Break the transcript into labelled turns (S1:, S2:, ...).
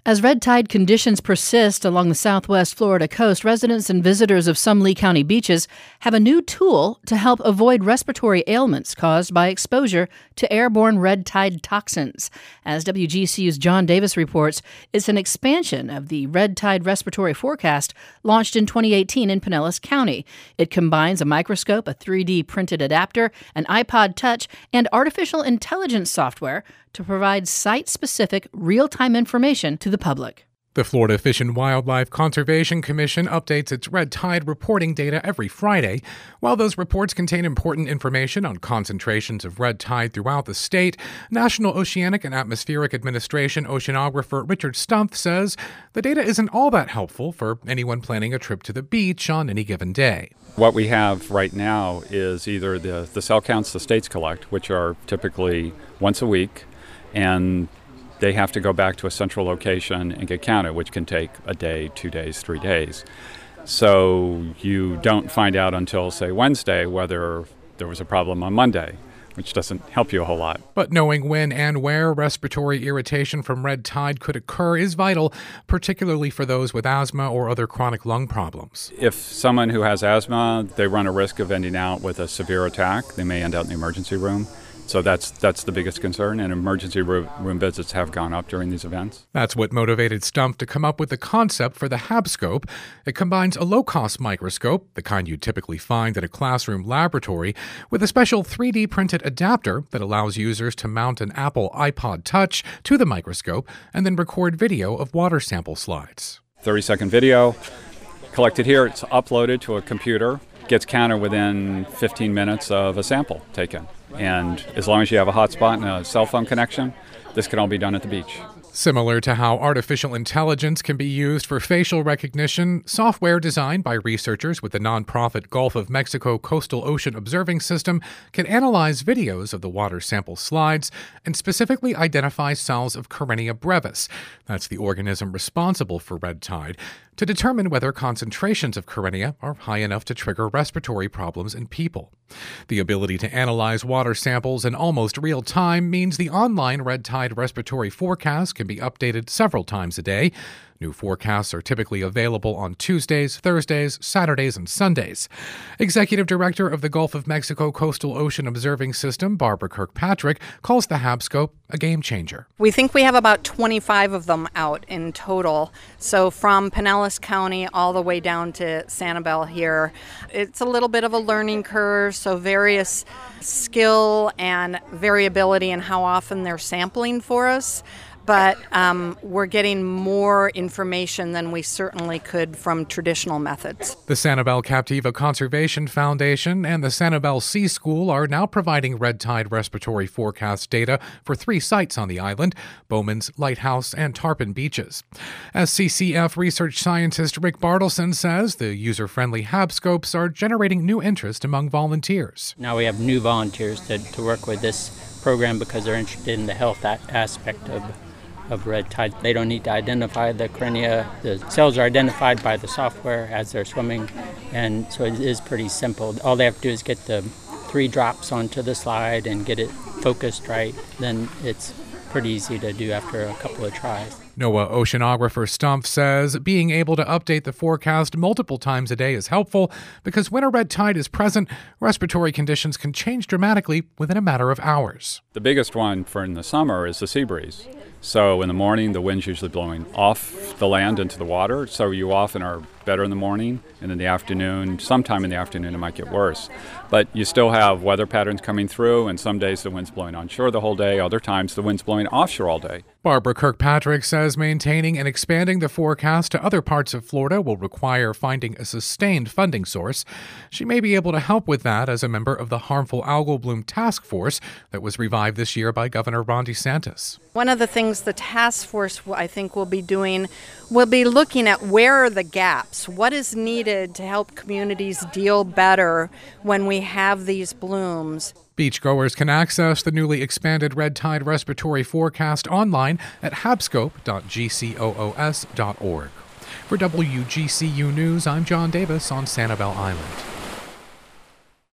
S1: As red tide conditions persist along the southwest Florida coast, residents and visitors of some Lee County beaches have a new tool to help avoid respiratory ailments caused by exposure to airborne red tide toxins. As WGCU's John Davis reports, it's an expansion of the red tide respiratory forecast launched in 2018 in Pinellas County. It combines a microscope, a 3D printed adapter, an iPod Touch, and artificial intelligence software to provide site-specific, real-time information to the public.
S2: The Florida Fish and Wildlife Conservation Commission updates its red tide reporting data every Friday. While those reports contain important information on concentrations of red tide throughout the state, National Oceanic and Atmospheric Administration oceanographer Richard Stumpf says the data isn't all that helpful for anyone planning a trip to the beach on any given day.
S3: What we have right now is either the cell counts the states collect, which are typically once a week, and they have to go back to a central location and get counted, which can take a day, 2 days, 3 days. So you don't find out until, say, Wednesday whether there was a problem on Monday, which doesn't help you a whole lot.
S2: But knowing when and where respiratory irritation from red tide could occur is vital, particularly for those with asthma or other chronic lung problems.
S3: If someone who has asthma, they run a risk of ending out with a severe attack. They may end out in the emergency room. So that's the biggest concern, and emergency room visits have gone up during these events.
S2: That's what motivated Stumpf to come up with the concept for the HABscope. It combines a low-cost microscope, the kind you typically find at a classroom laboratory, with a special 3D printed adapter that allows users to mount an Apple iPod Touch to the microscope and then record video of water sample slides.
S3: 30-second video collected here, it's uploaded to a computer, gets counted within 15 minutes of a sample taken. And as long as you have a hotspot and a cell phone connection, this can all be done at the beach.
S2: Similar to how artificial intelligence can be used for facial recognition, software designed by researchers with the nonprofit Gulf of Mexico Coastal Ocean Observing System can analyze videos of the water sample slides and specifically identify cells of Karenia brevis, that's the organism responsible for red tide, to determine whether concentrations of Karenia are high enough to trigger respiratory problems in people. The ability to analyze water samples in almost real time means the online red tide respiratory forecast can be updated several times a day. New forecasts are typically available on Tuesdays, Thursdays, Saturdays, and Sundays. Executive Director of the Gulf of Mexico Coastal Ocean Observing System, Barbara Kirkpatrick, calls the HABscope a game changer.
S4: We think we have about 25 of them out in total. So from Pinellas County all the way down to Sanibel here. It's a little bit of a learning curve, so various skill and variability in how often they're sampling for us. But we're getting more information than we certainly could from traditional methods.
S2: The Sanibel Captiva Conservation Foundation and the Sanibel Sea School are now providing red tide respiratory forecast data for 3 sites on the island, Bowman's, Lighthouse, and Tarpon beaches. SCCF research scientist Rick Bartleson says the user-friendly HABscopes are generating new interest among volunteers.
S5: Now we have new volunteers to work with this program because they're interested in the health aspect of red tide. They don't need to identify the Karenia. The cells are identified by the software as they're swimming, and so it is pretty simple. All they have to do is get the 3 drops onto the slide and get it focused right. Then it's pretty easy to do after a couple of tries.
S2: NOAA oceanographer Stumpf says being able to update the forecast multiple times a day is helpful because when a red tide is present, respiratory conditions can change dramatically within a matter of hours.
S3: The biggest one for in the summer is the sea breeze. So in the morning, the wind's usually blowing off the land into the water, so you often are better in the morning, and in the afternoon, sometime in the afternoon, it might get worse. But you still have weather patterns coming through, and some days the wind's blowing onshore the whole day, other times the wind's blowing offshore all day.
S2: Barbara Kirkpatrick says maintaining and expanding the forecast to other parts of Florida will require finding a sustained funding source. She may be able to help with that as a member of the Harmful Algal Bloom Task Force that was revived this year by Governor Ron DeSantis.
S4: One of the things the task force, I think, will be doing will be looking at where are the gaps, what is needed to help communities deal better when we have these blooms.
S2: Beachgoers can access the newly expanded red tide respiratory forecast online at habscope.gcoos.org. For WGCU News, I'm John Davis on Sanibel Island.